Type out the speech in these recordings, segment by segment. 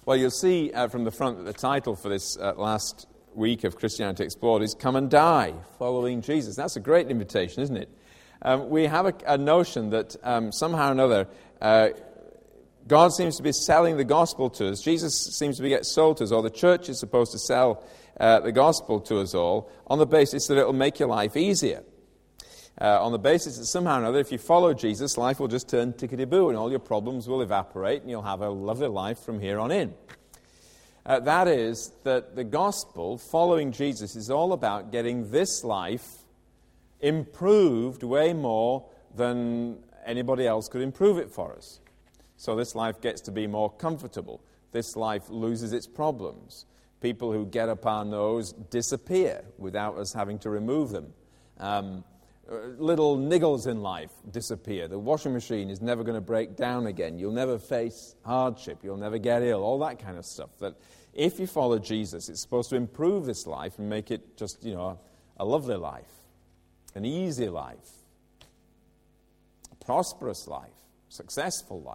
Well, you'll see from the front that the title for this last week of Christianity Explored is Come and Die, Following Jesus. That's a great invitation, isn't it? We have a notion that somehow or another God seems to be selling the gospel to us. Jesus seems to be getting sold to us, or the church is supposed to sell the gospel to us all on the basis that it will make your life easier. On the basis that somehow or another, if you follow Jesus, life will just turn tickety-boo and all your problems will evaporate and you'll have a lovely life from here on in. That is, that the gospel, following Jesus, is all about getting this life improved way more than anybody else could improve it for us. So this life gets to be more comfortable. This life loses its problems. People who get up our nose disappear without us having to remove them. Little niggles in life disappear. The washing machine is never going to break down again. You'll never face hardship. You'll never get ill. All that kind of stuff. That if you follow Jesus, it's supposed to improve this life and make it just, a lovely life, an easy life, a prosperous life, successful life.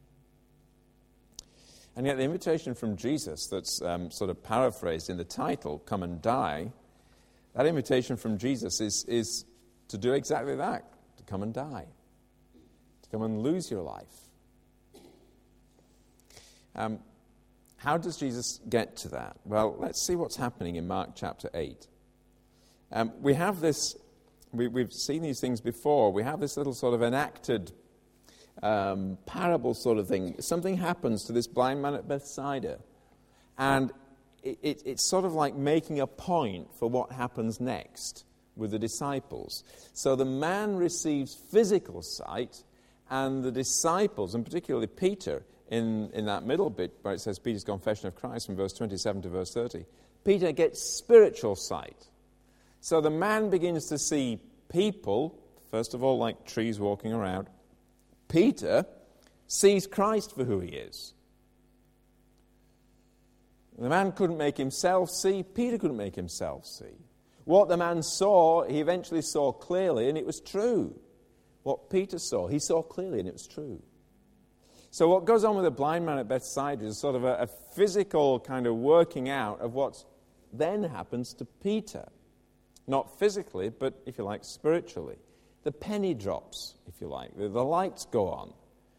And yet the invitation from Jesus that's sort of paraphrased in the title, Come and Die, that invitation from Jesus is to do exactly that, to come and die, to come and lose your life. How does Jesus get to that? Well, let's see what's happening in Mark chapter 8. We have this, we've seen these things before, we have this little sort of enacted parable sort of thing. Something happens to this blind man at Bethsaida, and it's sort of like making a point for what happens next with the disciples. So the man receives physical sight, and the disciples, and particularly Peter, in that middle bit where it says Peter's confession of Christ from verse 27 to verse 30, Peter gets spiritual sight. So the man begins to see people, first of all like trees walking around. Peter sees Christ for who he is. The man couldn't make himself see, Peter couldn't make himself see. What the man saw, he eventually saw clearly, and it was true. What Peter saw, he saw clearly, and it was true. So what goes on with the blind man at Bethsaida is sort of a physical kind of working out of what then happens to Peter. Not physically, but, if you like, spiritually. The penny drops, if you like. The lights go on.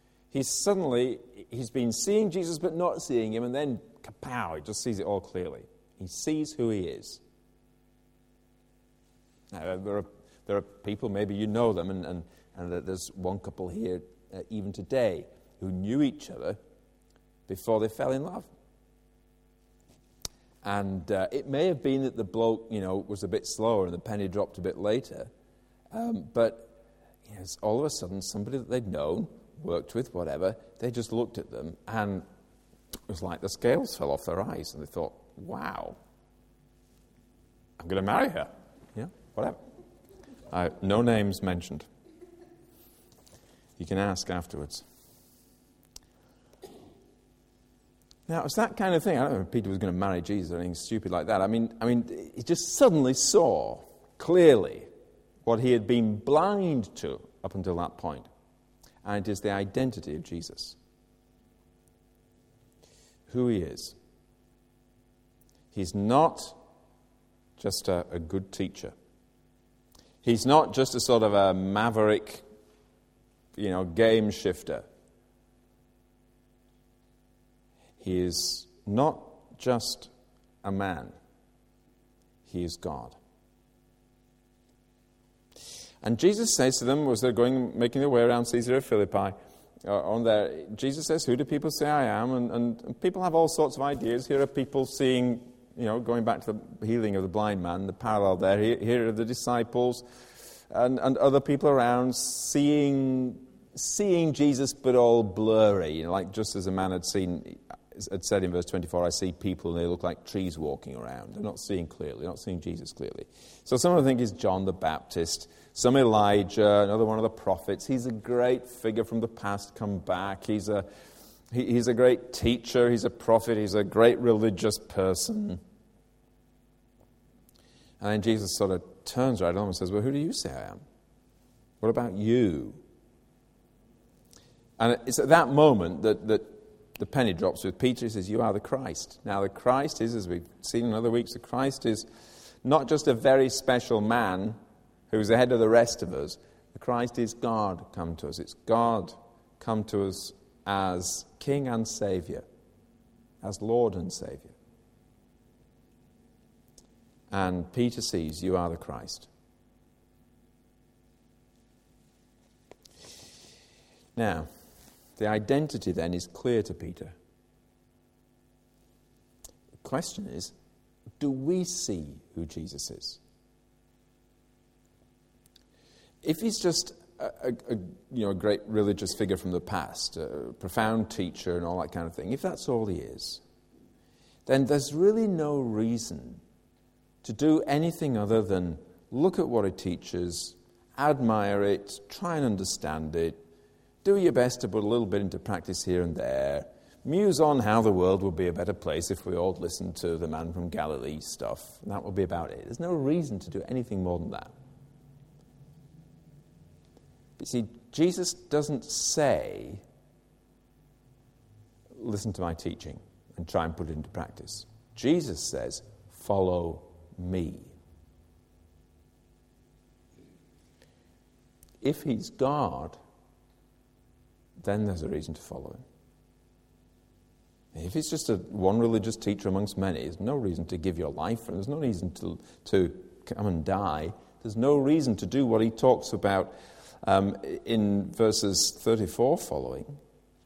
He's been seeing Jesus but not seeing him, and then, kapow, he just sees it all clearly. He sees who he is. Now, there are people, maybe you know them, and there's one couple here, even today, who knew each other before they fell in love. And it may have been that the bloke, was a bit slower and the penny dropped a bit later. But all of a sudden, somebody that they'd known, worked with, whatever, they just looked at them and it was like the scales fell off their eyes and they thought, wow, I'm going to marry her. Yeah, whatever. No names mentioned. You can ask afterwards. Now, it's that kind of thing. I don't know if Peter was going to marry Jesus or anything stupid like that. I mean, he just suddenly saw clearly what he had been blind to up until that point. And it is the identity of Jesus. Who he is. He's not just a good teacher. He's not just a sort of a maverick, game shifter. He is not just a man. He is God. And Jesus says to them, as they're making their way around Caesarea Philippi, on there, Jesus says, "Who do people say I am?" And people have all sorts of ideas. Here are people seeing, going back to the healing of the blind man, the parallel there. Here are the disciples and other people around seeing Jesus, but all blurry, like just as a man had said in verse 24, I see people and they look like trees walking around. They're not seeing clearly. They're not seeing Jesus clearly. So some of them think he's John the Baptist, some Elijah, another one of the prophets. He's a great figure from the past come back. He's a great teacher. He's a prophet. He's a great religious person. And then Jesus sort of turns right on and says, well, who do you say I am? What about you? And it's at that moment that the penny drops with Peter. He says, "You are the Christ." Now the Christ is, as we've seen in other weeks, the Christ is not just a very special man who's ahead of the rest of us. The Christ is God come to us. It's God come to us as King and Saviour, as Lord and Saviour. And Peter sees, "You are the Christ." Now, the identity then is clear to Peter. The question is, do we see who Jesus is? If he's just a great religious figure from the past, a profound teacher and all that kind of thing, if that's all he is, then there's really no reason to do anything other than look at what he teaches, admire it, try and understand it, do your best to put a little bit into practice here and there, muse on how the world would be a better place if we all listened to the man from Galilee stuff, and that would be about it. There's no reason to do anything more than that. But see, Jesus doesn't say, "Listen to my teaching and try and put it into practice." Jesus says, "Follow me." If he's God, then there's a reason to follow him. If he's just one religious teacher amongst many, there's no reason to give your life for him. There's no reason to come and die. There's no reason to do what he talks about in verses 34 following.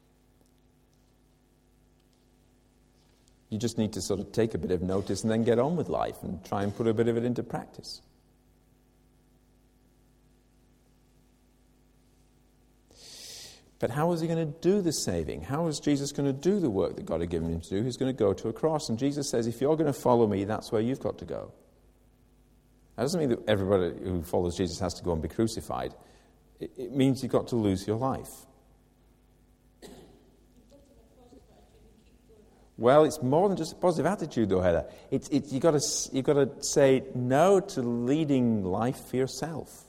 You just need to sort of take a bit of notice and then get on with life and try and put a bit of it into practice. But how is he going to do the saving? How is Jesus going to do the work that God had given him to do? He's going to go to a cross. And Jesus says, if you're going to follow me, that's where you've got to go. That doesn't mean that everybody who follows Jesus has to go and be crucified. It means you've got to lose your life. Well, it's more than just a positive attitude, though, Heather. You've got to say no to leading life for yourself.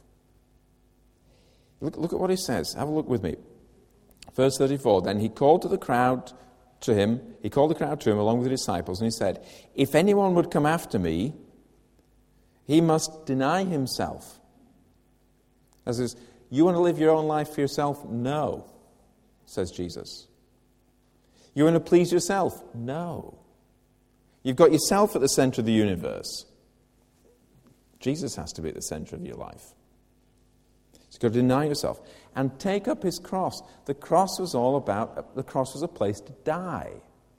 Look at what he says. Have a look with me. Verse 34, then he called the crowd to him along with the disciples, and he said, if anyone would come after me, he must deny himself. As is, you want to live your own life for yourself? No, says Jesus. You want to please yourself? No. You've got yourself at the center of the universe. Jesus has to be at the center of your life. So you've got to deny yourself and take up his cross. The cross was a place to die.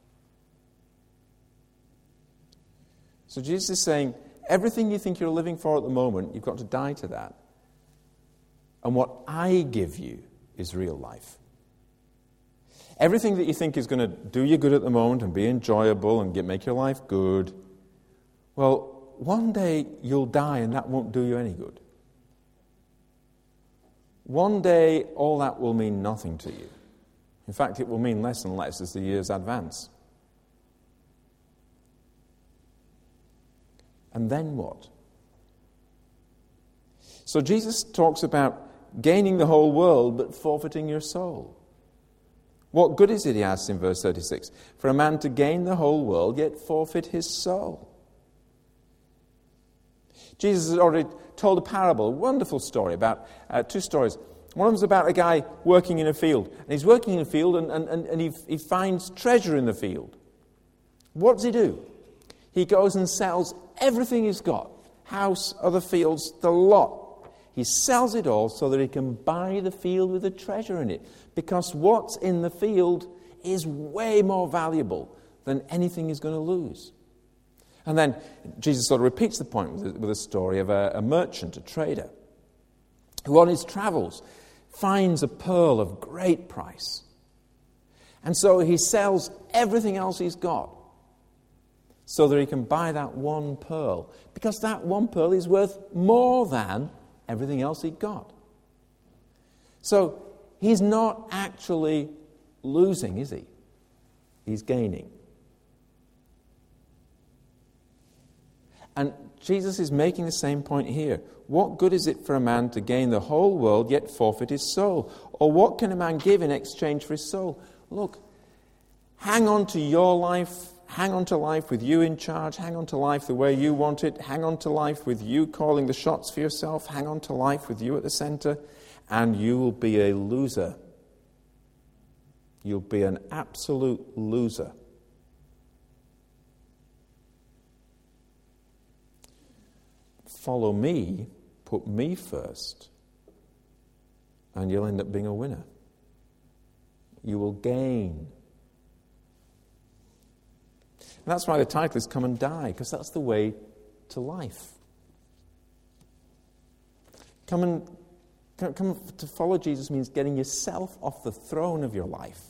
So Jesus is saying, everything you think you're living for at the moment, you've got to die to that. And what I give you is real life. Everything that you think is going to do you good at the moment and be enjoyable and make your life good, well, one day you'll die and that won't do you any good. One day, all that will mean nothing to you. In fact, it will mean less and less as the years advance. And then what? So Jesus talks about gaining the whole world but forfeiting your soul. What good is it, he asks in verse 36, for a man to gain the whole world yet forfeit his soul? Jesus has already told a parable, a wonderful story about two stories. One of them is about a guy working in a field. And he's working in a field and he finds treasure in the field. What does he do? He goes and sells everything he's got. House, other fields, the lot. He sells it all so that he can buy the field with the treasure in it. Because what's in the field is way more valuable than anything he's going to lose. And then Jesus sort of repeats the point with a story of a merchant, a trader, who on his travels finds a pearl of great price. And so he sells everything else he's got so that he can buy that one pearl. Because that one pearl is worth more than everything else he'd got. So he's not actually losing, is he? He's gaining. And Jesus is making the same point here. What good is it for a man to gain the whole world yet forfeit his soul? Or what can a man give in exchange for his soul? Look, hang on to your life. Hang on to life with you in charge. Hang on to life the way you want it. Hang on to life with you calling the shots for yourself. Hang on to life with you at the center. And you will be a loser. You'll be an absolute loser. Follow me, put me first, and you'll end up being a winner. You will gain. And that's why the title is Come and Die, because that's the way to life. Come to follow Jesus means getting yourself off the throne of your life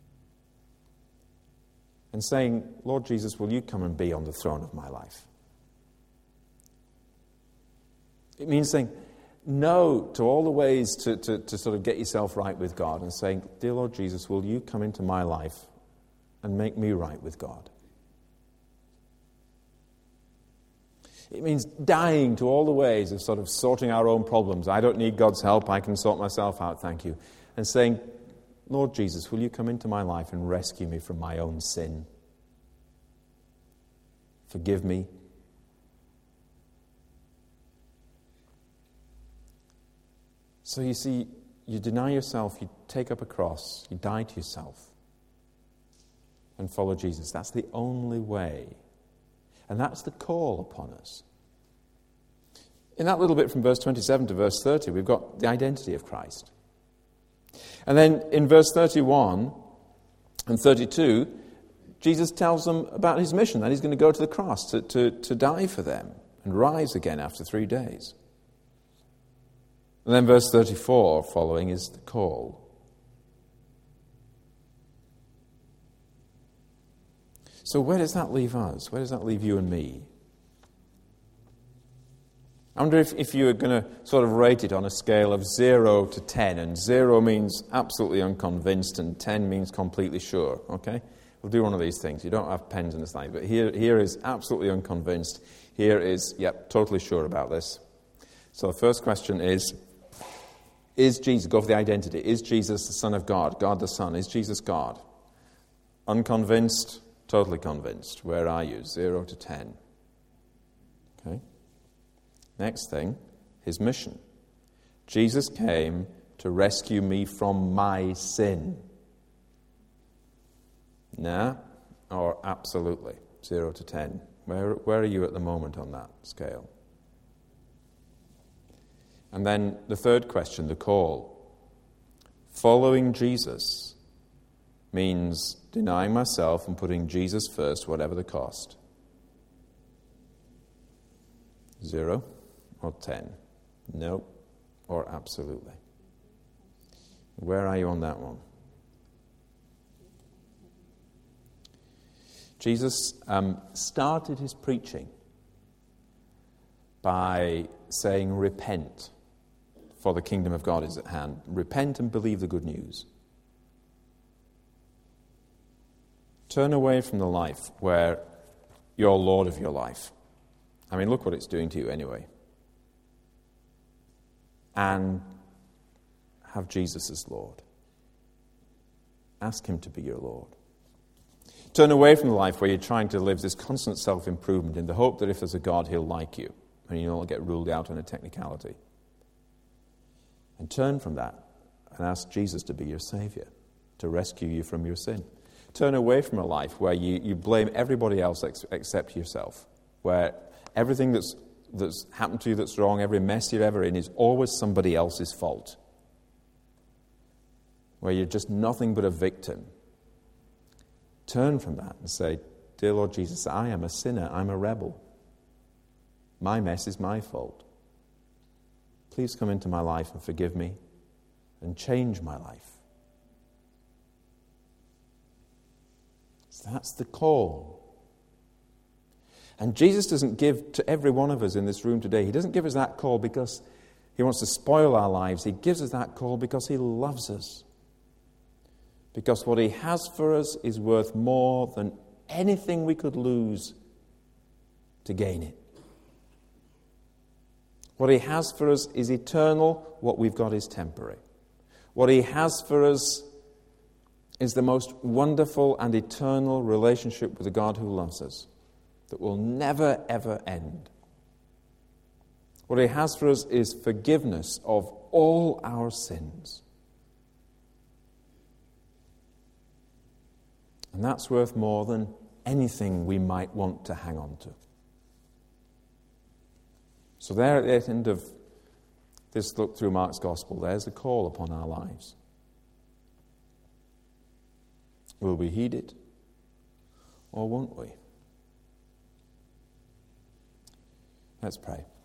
and saying, Lord Jesus, will you come and be on the throne of my life? It means saying no to all the ways to sort of get yourself right with God and saying, dear Lord Jesus, will you come into my life and make me right with God? It means dying to all the ways of sort of sorting our own problems. I don't need God's help. I can sort myself out, thank you. And saying, Lord Jesus, will you come into my life and rescue me from my own sin? Forgive me. So you see, you deny yourself, you take up a cross, you die to yourself and follow Jesus. That's the only way. And that's the call upon us. In that little bit from verse 27 to verse 30, we've got the identity of Christ. And then in verse 31 and 32, Jesus tells them about his mission, that he's going to go to the cross to die for them and rise again after 3 days. And then verse 34 following is the call. So where does that leave us? Where does that leave you and me? I wonder if you were going to sort of rate it on a scale of 0 to 10, and 0 means absolutely unconvinced and 10 means completely sure, okay? We'll do one of these things. You don't have pens in the slide, but here is absolutely unconvinced. Here is, totally sure about this. So the first question is Jesus, go for the identity, is Jesus the Son of God, God the Son? Is Jesus God? Unconvinced, totally convinced. Where are you? 0 to 10. Okay. Next thing, his mission. Jesus came to rescue me from my sin. Nah, or absolutely. 0 to 10. Where are you at the moment on that scale? And then the third question, the call. Following Jesus means denying myself and putting Jesus first, whatever the cost. 0 or 10. No or absolutely. Where are you on that one? Jesus started his preaching by saying, repent, for the kingdom of God is at hand. Repent and believe the good news. Turn away from the life where you're Lord of your life. I mean, look what it's doing to you anyway. And have Jesus as Lord. Ask him to be your Lord. Turn away from the life where you're trying to live this constant self-improvement in the hope that if there's a God, he'll like you and you'll get ruled out on a technicality. And turn from that and ask Jesus to be your Savior, to rescue you from your sin. Turn away from a life where you blame everybody else except yourself, where everything that's happened to you that's wrong, every mess you're ever in is always somebody else's fault, where you're just nothing but a victim. Turn from that and say, dear Lord Jesus, I am a sinner, I'm a rebel. My mess is my fault. Please come into my life and forgive me and change my life. So that's the call. And Jesus doesn't give to every one of us in this room today, he doesn't give us that call because he wants to spoil our lives. He gives us that call because he loves us. Because what he has for us is worth more than anything we could lose to gain it. What he has for us is eternal. What we've got is temporary. What he has for us is the most wonderful and eternal relationship with a God who loves us, that will never, ever end. What he has for us is forgiveness of all our sins. And that's worth more than anything we might want to hang on to. So there at the end of this look through Mark's Gospel, there's a call upon our lives. Will we heed it, or won't we? Let's pray.